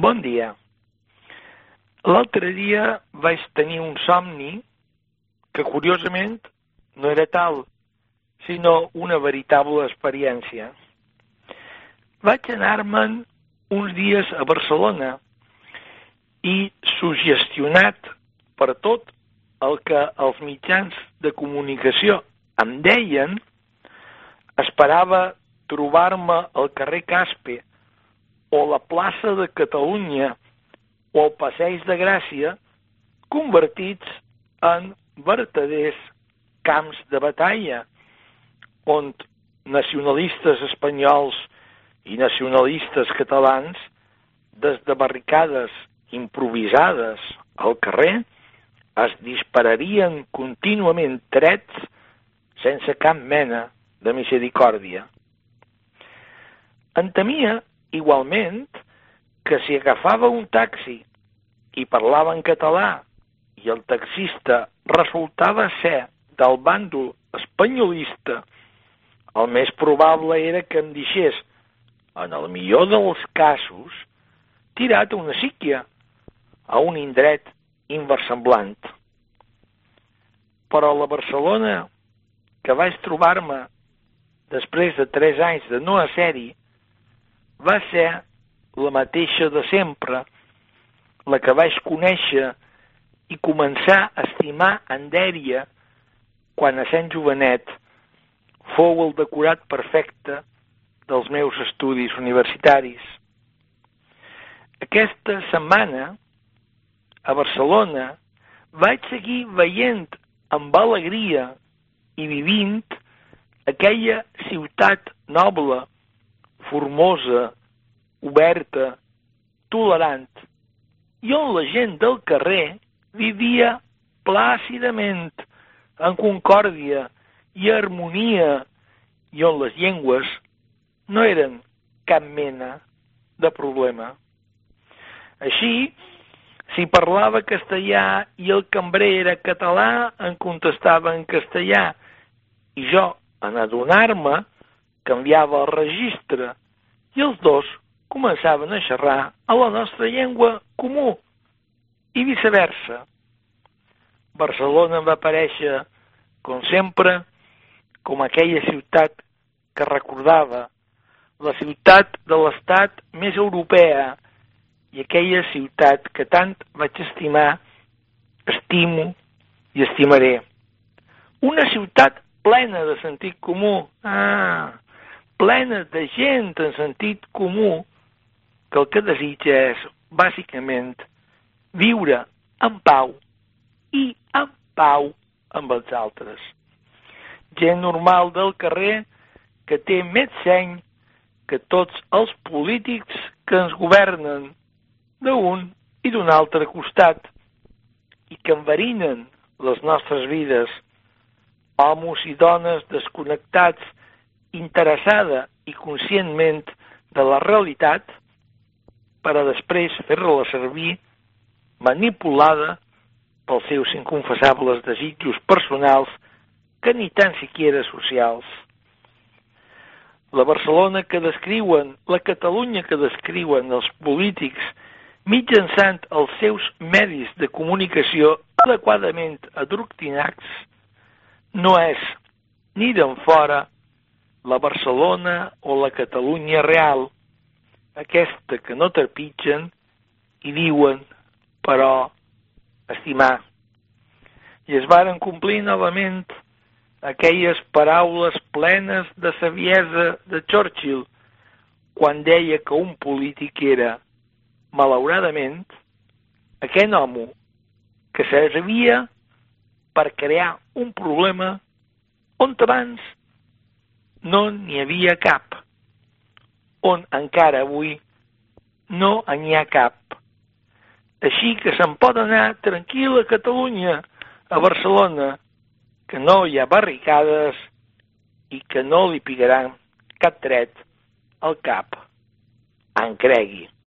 Bon dia. L'altre dia vaig tenir un somni que, curiosament, no era tal, sinó una veritable experiència. Vaig anar-me'n uns dies a Barcelona i, suggestionat per tot el que els mitjans de comunicació em deien, esperava trobar-me al carrer Caspe o la plaça de Catalunya o el Passeig de Gràcia convertits en vertaders camps de batalla on nacionalistes espanyols i nacionalistes catalans, des de barricades improvisades al carrer, es dispararien contínuament trets sense cap mena de misericòrdia. Em temia, igualment, que si agafava un taxi i parlava en català i el taxista resultava ser del bàndol espanyolista, el més probable era que em deixés, en el millor dels casos, tirat a una síquia, a un indret inversemblant. Però la Barcelona que vaig trobar-me després de 3 anys de no ser-hi va ser la mateixa de sempre, la que vaig conèixer i començar a estimar en dèria quan a Sant Jovenet fou el decorat perfecte dels meus estudis universitaris. Aquesta setmana, a Barcelona, vaig seguir veient amb alegria i vivint aquella ciutat noble, formosa, oberta, tolerant, i on la gent del carrer vivia plàcidament, en concòrdia i harmonia, i on les llengües no eren cap mena de problema. Així, si parlava castellà i el cambrer era català, em contestava en castellà, i jo, en adonar-me, canviava el registre, i els dos començaven a xerrar a la nostra llengua comú, i viceversa. Barcelona em va aparèixer, com sempre, com aquella ciutat que recordava, la ciutat de l'estat més europea, i aquella ciutat que tant vaig estimar, estimo i estimaré. Una ciutat plena de sentit comú, plena de gent en sentit comú, que el que desitja és, bàsicament, viure en pau i en pau amb els altres. Gent normal del carrer que té més seny que tots els polítics que ens governen d'un i d'un altre costat i que enverinen les nostres vides, homes i dones desconnectats, interessada i conscientment de la realitat, per a després fer-la servir manipulada pels seus inconfessables desitjos personals que ni tan siquiera socials. La Barcelona que descriuen, la Catalunya que descriuen els polítics mitjançant els seus medis de comunicació adequadament adoctrinats no és ni d'enfora la Barcelona o la Catalunya real, aquesta que no trepitgen i diuen, però, estimar. I es varen complir novament aquelles paraules plenes de saviesa de Churchill quan deia que un polític era, malauradament, aquell home que servia per crear un problema on abans no n'hi havia cap, on encara avui no n'hi ha cap. Així que se'n pot anar tranquil a Catalunya, a Barcelona, que no hi ha barricades i que no li picaran cap tret al cap. En cregui.